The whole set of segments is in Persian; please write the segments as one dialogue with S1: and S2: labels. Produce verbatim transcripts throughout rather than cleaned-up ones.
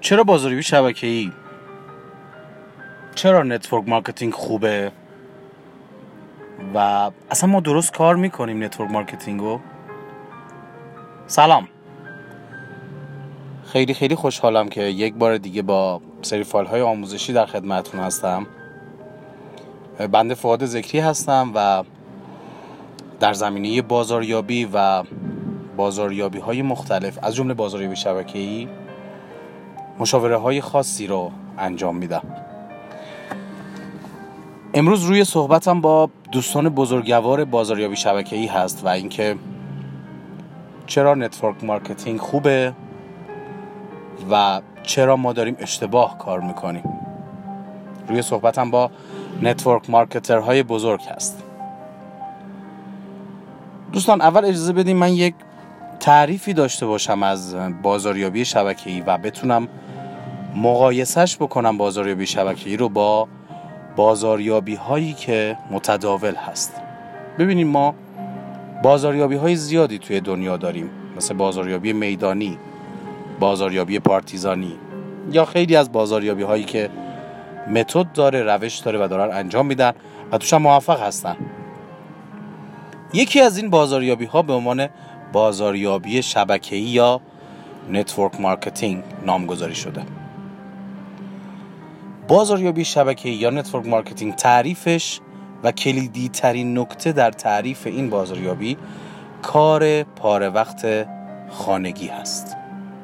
S1: چرا بازاریابی شبکه‌ای؟ چرا نتورک مارکتینگ خوبه؟ و اصلا ما درست کار میکنیم نتورک مارکتینگو؟ سلام، خیلی خیلی خوشحالم که یک بار دیگه با سری فایل های آموزشی در خدمتتون هستم. بنده فؤاد ذکری هستم و در زمینه بازاریابی و بازاریابی های مختلف از جمله بازاریابی شبکه‌ای مشاوره های خاصی رو انجام میدم. امروز روی صحبتم با دوستان بزرگوار بازاریابی شبکه‌ای هست و اینکه چرا نتورک مارکتینگ خوبه و چرا ما داریم اشتباه کار میکنیم. روی صحبتم با نتورک مارکترهای بزرگ هست. دوستان، اول اجازه بدیم من یک تعریفی داشته باشم از بازاریابی شبکه‌ای و بتونم مقایسهش بکنم بازاریابی شبکه‌ای رو با بازاریابی هایی که متداول هست. ببینیم ما بازاریابی های زیادی توی دنیا داریم، مثل بازاریابی میدانی، بازاریابی پارتیزانی یا خیلی از بازاریابی هایی که متد داره، روش داره و دارن انجام میدن و توش هم موفق هستن. یکی از این بازاریابی ها به عنوان بازاریابی شبکه‌ای یا نتورک مارکتینگ نامگذاری شده. بازاریابی شبکه‌ای یا نتورک مارکتینگ تعریفش و کلیدی ترین نکته در تعریف این بازاریابی کار پاره وقت خانگی هست.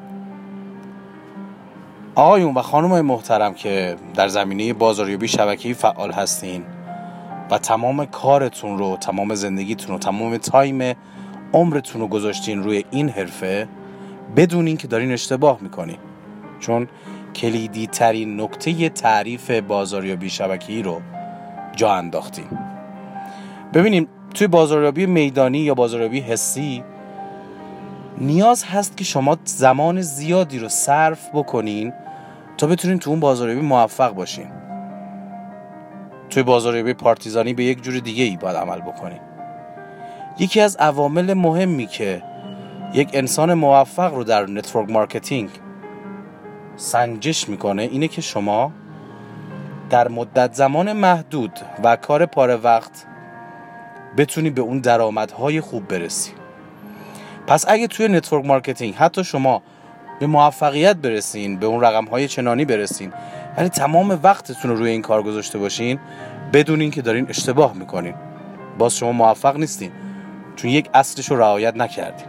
S1: آقایون و خانم‌های محترم که در زمینه بازاریابی شبکه‌ای فعال هستین و تمام کارتون رو، تمام زندگیتون رو، تمام تایم عمرتون رو گذاشتین روی این حرفه، بدونین که دارین اشتباه میکنین، چون کلیدی ترین نکته تعریف بازاریابی شبکه‌ای رو جا انداختین. ببینیم توی بازاریابی میدانی یا بازاریابی حسی نیاز هست که شما زمان زیادی رو صرف بکنین تا بتونین تو اون بازاریابی موفق باشین. توی بازاریابی پارتیزانی به یک جور دیگه ای باید عمل بکنین. یکی از عوامل مهمی که یک انسان موفق رو در نتورک مارکتینگ سنجش میکنه اینه که شما در مدت زمان محدود و کار پاره وقت بتونی به اون درآمدهای خوب برسی. پس اگه توی نتورک مارکتینگ حتی شما به موفقیت برسین، به اون رقم‌های چنانی برسین، ولی تمام وقتتون رو روی این کار گذاشته باشین، بدونین که دارین اشتباه میکنین. باز شما موفق نیستین، چون یک اصلش رو رعایت نکردین.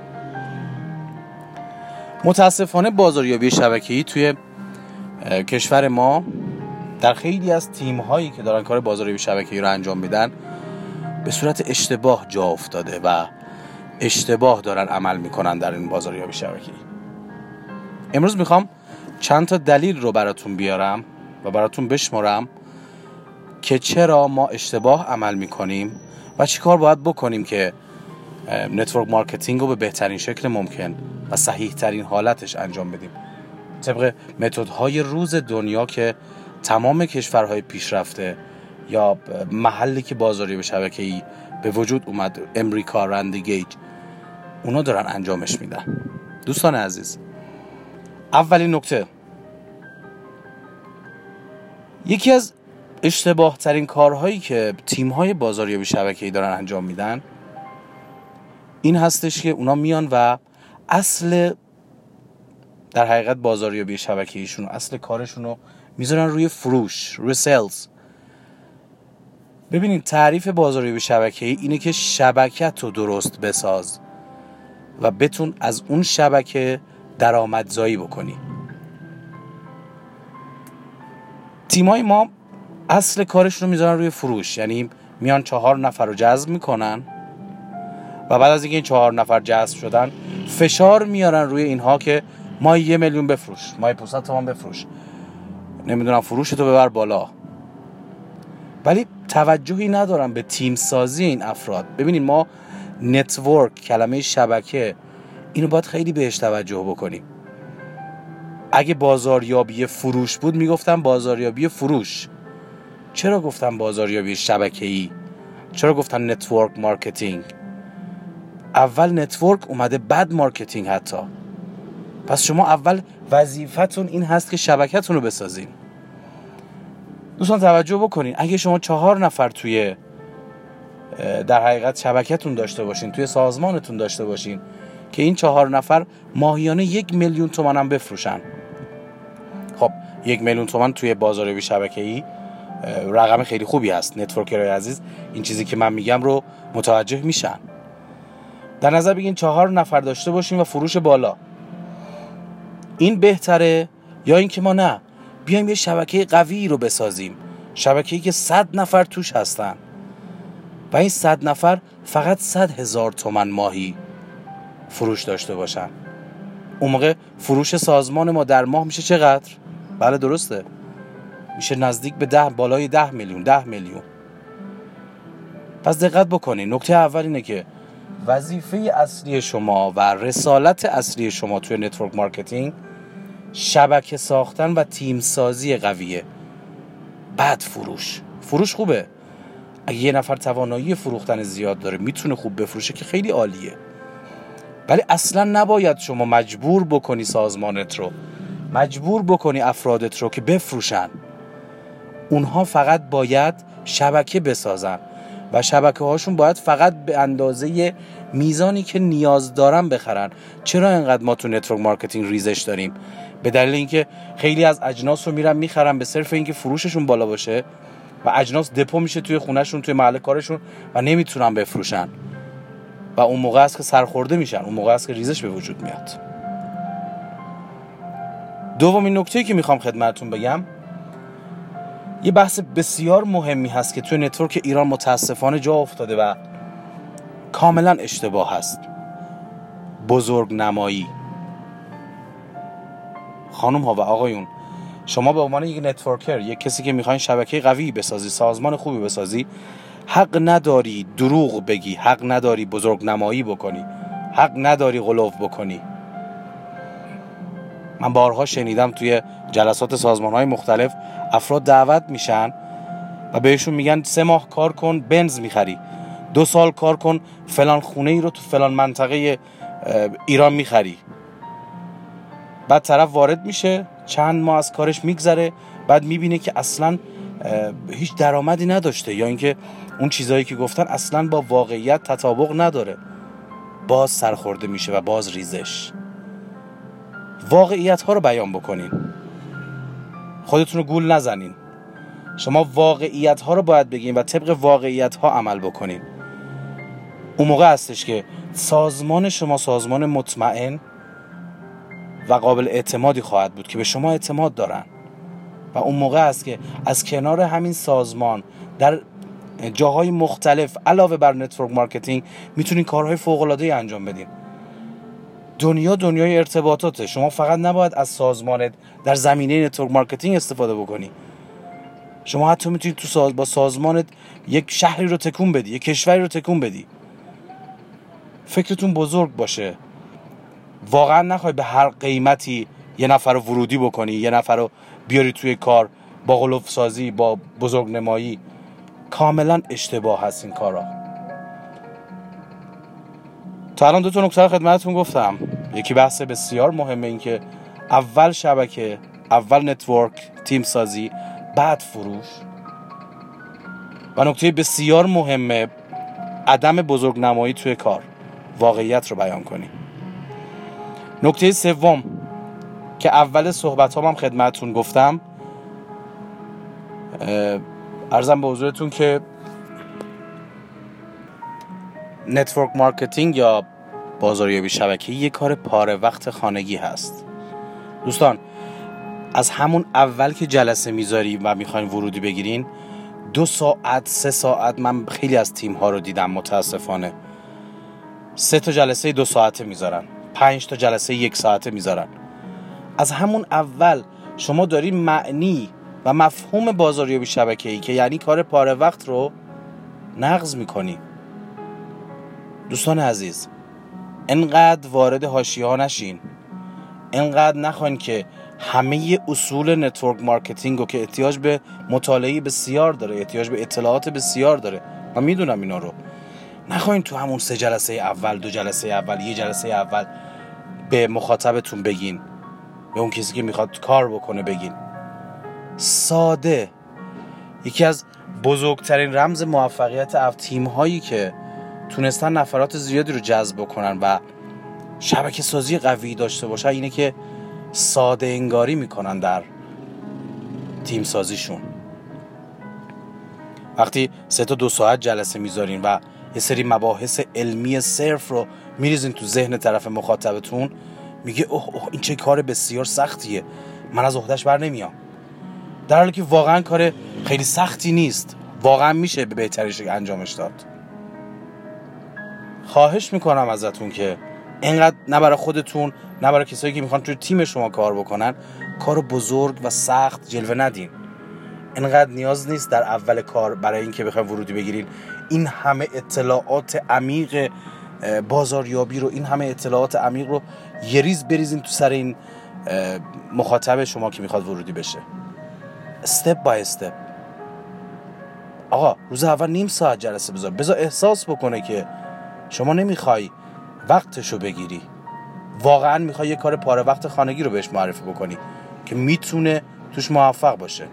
S1: متاسفانه بازاریابی شبکه‌ای توی کشور ما در خیلی از تیم‌هایی که دارن کار بازاریابی شبکه‌ای رو انجام میدن به صورت اشتباه جا افتاده و اشتباه دارن عمل میکنن در این بازاریابی شبکه‌ای. امروز میخوام چند تا دلیل رو براتون بیارم و براتون بشمارم که چرا ما اشتباه عمل میکنیم و چی کار باید بکنیم که نتورک مارکتینگ رو به بهترین شکل ممکن و صحیح ترین حالتش انجام بدیم، طبق متدهای روز دنیا که تمام کشورهای پیشرفته یا محلی که بازاریابی شبکه‌ای به وجود اومد، امریکا، رندگیج، اونا دارن انجامش میدن. دوستان عزیز، اولین نکته، یکی از اشتباه ترین کارهایی که تیم‌های بازاریابی شبکه‌ای دارن انجام میدن این هستش که اونا میان و اصل در حقیقت بازاریابی شبکه‌ایشون، اصل کارشون رو میذارن روی فروش، روی سیلز. ببینید تعریف بازاریابی شبکه‌ای اینه که شبکت رو درست بساز و بتون از اون شبکه درآمدزایی بکنی. تیمای ما اصل کارشون رو میذارن روی فروش، یعنی میان چهار نفر رو جذب میکنن و بعد از اینکه این چهار نفر جذب شدن فشار میارن روی اینها که ما یه میلیون بفروش، ما پانصد تومان بفروش، نمیدونم فروشتو ببر بالا، ولی توجهی ندارن به تیم سازی این افراد. ببینید ما نتورک، کلمه شبکه، اینو باید خیلی بهش توجه بکنیم. اگه بازاریابی فروش بود میگفتم بازاریابی فروش. چرا گفتم بازاریابی شبکه‌ای؟ چرا گفتم نتورک مارکتینگ؟ اول نتورک اومده بعد مارکتینگ حتی. پس شما اول وظیفتون این هست که شبکتون رو بسازین. دوستان توجه بکنین، اگه شما چهار نفر توی در حقیقت شبکتون داشته باشین، توی سازمانتون داشته باشین که این چهار نفر ماهیانه یک میلیون تومان هم بفروشن، خب یک میلیون تومان توی بازاریابی شبکه‌ای رقم خیلی خوبی هست. نتورکرهای عزیز این چیزی که من میگم رو متوجه میشن. در نظر بگین چهار نفر داشته باشیم و فروش بالا، این بهتره یا این که ما نه بیایم یه شبکه قوی رو بسازیم، شبکه‌ای که صد نفر توش هستن و این صد نفر فقط صد هزار تومان ماهی فروش داشته باشن. اون موقع فروش سازمان ما در ماه میشه چقدر؟ بله درسته، میشه نزدیک به ده، بالای ده میلیون ده میلیون. پس دقت بکنید، نکته اول اینه که وظیفه اصلی شما و رسالت اصلی شما توی نتورک مارکتینگ شبکه ساختن و تیم سازی قویه. بعد فروش فروش خوبه، اگه یه نفر توانایی فروختن زیاد داره میتونه خوب بفروشه که خیلی عالیه، ولی اصلا نباید شما مجبور بکنی سازمانت رو، مجبور بکنی افرادت رو که بفروشن. اونها فقط باید شبکه بسازن و شبکه هاشون باید فقط به اندازه میزانی که نیاز دارن بخرن. چرا اینقدر ما تو نتورک مارکتینگ ریزش داریم؟ به دلیل اینکه خیلی از اجناس رو میرن میخرن به صرف اینکه فروششون بالا باشه و اجناس دپو میشه توی خونهشون، توی محل کارشون و نمیتونن بفروشن و اون موقع است که سرخورده میشن، اون موقع است که ریزش به وجود میاد. دومین نکته‌ای که میخوام خدمتتون بگم، یه بحث بسیار مهمی هست که توی نتورک ایران متاسفانه جا افتاده و کاملا اشتباه هست: بزرگ نمایی. خانم ها و آقایون، شما به عنوان یک نتورکر، یک کسی که میخواین شبکه قوی بسازی، سازمان خوبی بسازی، حق نداری دروغ بگی، حق نداری بزرگ نمایی بکنی، حق نداری غلو بکنی. من بارها شنیدم توی جلسات سازمان‌های مختلف افراد دعوت میشن و بهشون میگن سه ماه کار کن بنز میخری، دو سال کار کن فلان خونه ای رو تو فلان منطقه ایران میخری. بعد طرف وارد میشه، چند ماه از کارش میگذره، بعد میبینه که اصلا هیچ درآمدی نداشته یا اینکه اون چیزایی که گفتن اصلا با واقعیت تطابق نداره. باز سرخورده میشه و باز ریزش. واقعیت ها رو بیان بکنین، خودتون رو گول نزنین. شما واقعیت ها رو باید بگین و طبق واقعیت ها عمل بکنین. اون موقع هستش که سازمان شما سازمان مطمئن و قابل اعتمادی خواهد بود که به شما اعتماد دارن و اون موقع است که از کنار همین سازمان در جاهای مختلف علاوه بر نتورک مارکتینگ میتونین کارهای فوق‌العاده‌ای انجام بدین. دنیا دنیای ارتباطاته. شما فقط نباید از سازمانت در زمینه نتورک مارکتینگ استفاده بکنی، شما حتی میتونید تو ساز... با سازمانت یک شهری رو تکون بدی، یک کشوری رو تکون بدی. فکرتون بزرگ باشه، واقعا نخوای به هر قیمتی یه نفر رو ورودی بکنی، یه نفر رو بیاری توی کار با غلوف سازی، با بزرگ نمایی. کاملا اشتباه هست این کارا. تا الان دو تا نکته خدمتتون گفتم. یکی بحث بسیار مهمه، این که اول شبکه، اول نتورک، تیم سازی، بعد فروش. و نکته بسیار مهمه عدم بزرگ نمایی توی کار، واقعیت رو بیان کنی. نکته سوم که اول صحبت هم, هم خدمتتون گفتم، عرضم به حضورتون که نتورک مارکتینگ یا بازاریابی شبکه‌ای یک کار پاره وقت خانگی هست. دوستان از همون اول که جلسه میذاری و میخواین ورودی بگیرین، دو ساعت سه ساعت، من خیلی از تیم ها رو دیدم متاسفانه سه تا جلسه دو ساعته میذارن، پنج تا جلسه یک ساعته میذارن. از همون اول شما داری معنی و مفهوم بازاریابی شبکه‌ای که یعنی کار پاره وقت رو نقض میکنی. دوستان عزیز، انقدر وارد حاشیه ها نشین، انقدر نخواین که همه اصول نتورک مارکتینگ رو که احتیاج به مطالعه بسیار داره، احتیاج به اطلاعات بسیار داره، من میدونم اینا رو، نخواین تو همون سه جلسه اول، دو جلسه اول، یه جلسه اول به مخاطبتون بگین به اون کسی که میخواد کار بکنه بگین. ساده. یکی از بزرگترین رمز موفقیت اف تیم هایی که تونستن نفرات زیادی رو جذب بکنن و شبکه سازی قوی داشته باشن اینه که ساده انگاری میکنن در تیم سازیشون. وقتی سه تا دو ساعت جلسه میذارین و یه سری مباحث علمی صرف رو میریزین تو ذهن طرف مخاطبتون، میگه اوه اوه این چه کار بسیار سختیه، من از عهدهش بر نمیام. در حالی که واقعا کار خیلی سختی نیست، واقعا میشه به بهترین شکل انجامش داد. خواهش میکنم ازتون که اینقدر نه برای خودتون نه برای کسایی که میخوان توی تیم شما کار بکنن کارو بزرگ و سخت جلوه ندین. اینقدر نیاز نیست در اول کار برای اینکه بخواید ورودی بگیرین این همه اطلاعات عمیق بازاریابی رو، این همه اطلاعات عمیق رو یه ریز بریزین تو سر این مخاطب شما که میخواد ورودی بشه. استپ بای استپ. آقا روز اول نیم ساعت جلسه بذار، بذار احساس بکنه که شما نمیخوای وقتشو بگیری، واقعا میخوای یه کار پاره وقت خانگی رو بهش معرفی بکنی که میتونه توش موفق باشه.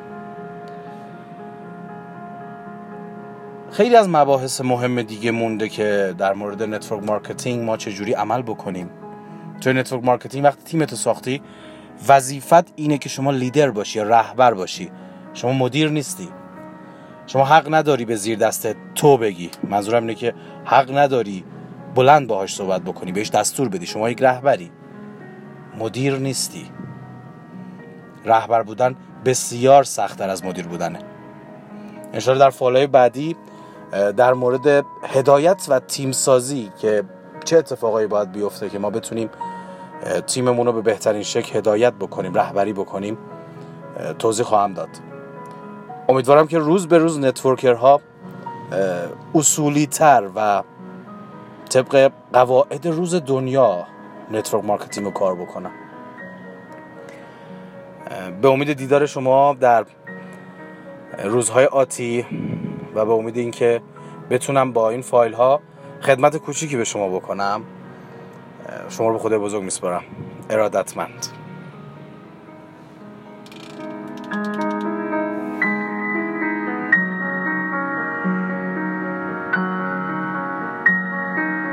S1: خیلی از مباحث مهم دیگه مونده که در مورد نتورک مارکتینگ ما چجوری عمل بکنیم. توی نتورک مارکتینگ وقتی تیمتو ساختی، وظیفت اینه که شما لیدر باشی یا رهبر باشی، شما مدیر نیستی. شما حق نداری به زیر دست تو بگی، منظورم اینه که حق نداری بلند باهاش صحبت بکنی، بهش دستور بدی. شما یک رهبری، مدیر نیستی. رهبر بودن بسیار سخت‌تر از مدیر بودنه. انشاءالله در فالوهای بعدی در مورد هدایت و تیم سازی که چه اتفاقایی باید بیفته که ما بتونیم تیممون رو به بهترین شکل هدایت بکنیم، رهبری بکنیم، توضیح خواهم داد. امیدوارم که روز به روز نتورکرها اصولی تر و طبق قواعد روز دنیا نتورک مارکتینگ رو کار بکنن. به امید دیدار شما در روزهای آتی و به امید اینکه بتونم با این فایل ها خدمت کوچیکی به شما بکنم، شما رو به خدای بزرگ میسپارم. ارادتمند.